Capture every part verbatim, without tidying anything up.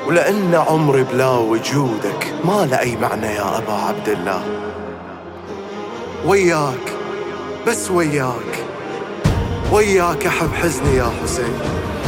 ولأن عمري بلا وجودك ما له أي معنى يا أبا عبد الله. وياك بس وياك، وياك أحب حزني يا حسين.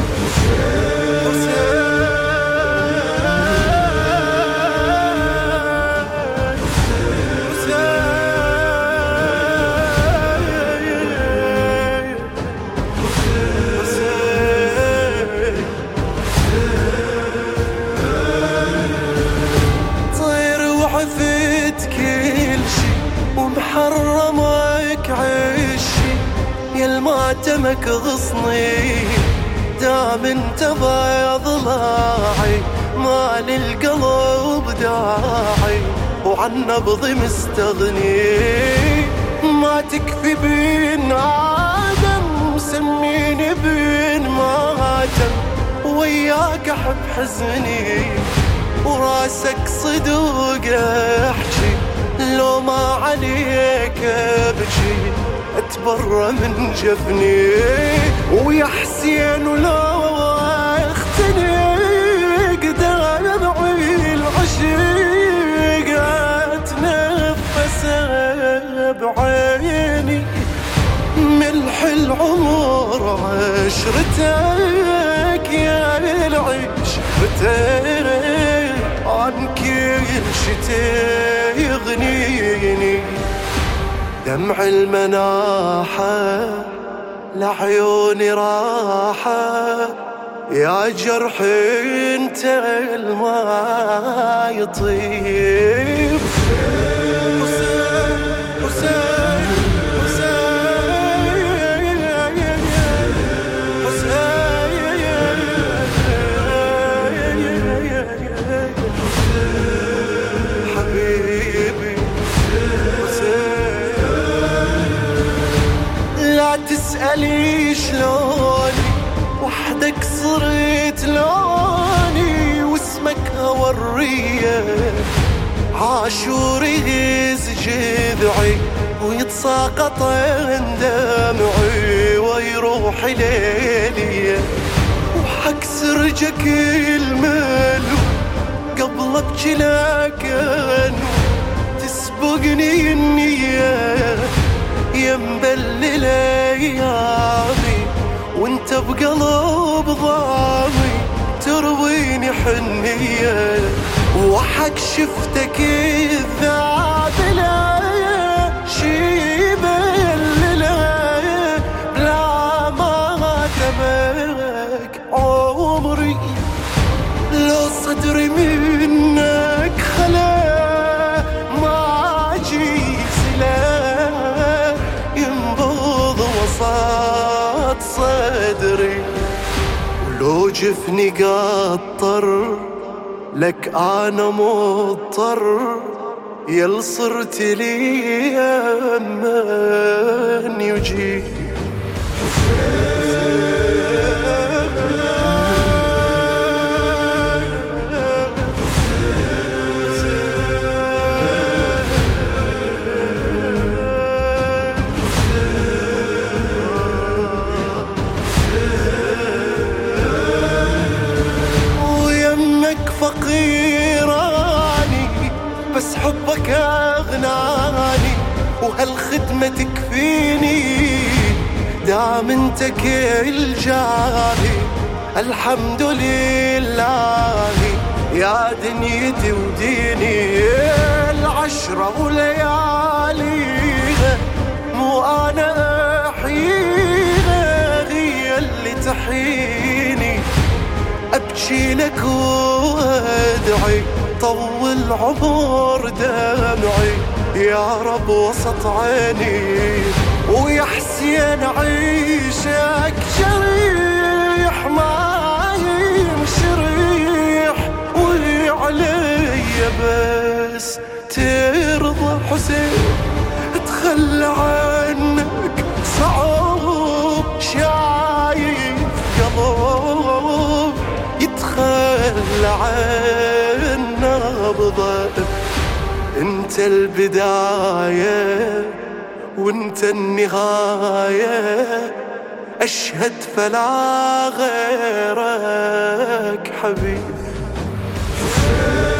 ومحرمك عشي يا الماتمك غصني، دام انت بيض ضلاعي ما للقلب داعي، وعن نبضي مستغني. ما تكفي بين آدم سميني بين ماتم، وياك أحب حزني وراسك صدوق احكي، لو ما عليك ابكي اتبرى من جفني. ويا حسين ولو اختنق دمعي العشيق اتنفس بعيني، ملح العمر عشرتك يا العشرتك، عن كل شتاء يغنيني. دمع المناحة لعيوني راحة، يا جرح انت الما يطيب. تسألي شلوني وحدك صرت لوني، واسمك هورية عاشوري يهز جذعي، ويتساقط دمعي ويروح ليلي، وحكسر جك الملو قبل ابكي لكن تسبقني النية يا مبلل ايامي، وانت بقلب ضامي ترويني حنية، وحق شفتك الذابلة شيب الليلة بلا ما تمك عمري، لو صدري منك خلا ما جيزله وسط صدري، ولو جفني قطر لك أنا مضطر، يل صرت لي من يجي. فقيراني بس حبك أغناني، وهالخدمة تكفيني دام انت كل جاري. الحمد لله يا دنيتي وديني، العشرة ولياليها مو أنا أحييها، هي اللي تحييني. أبكي لك وأدعي طول عمر دمعي يا رب وسط عيني، ويا حسين عيشك جريح ما ينشريح، وعلي بس ترضى حسين اتخلى عنك صعب، شايف قلب يتخلى عن نبضه. انت البداية وانت النهاية، اشهد فلا غيرك حبيب. يا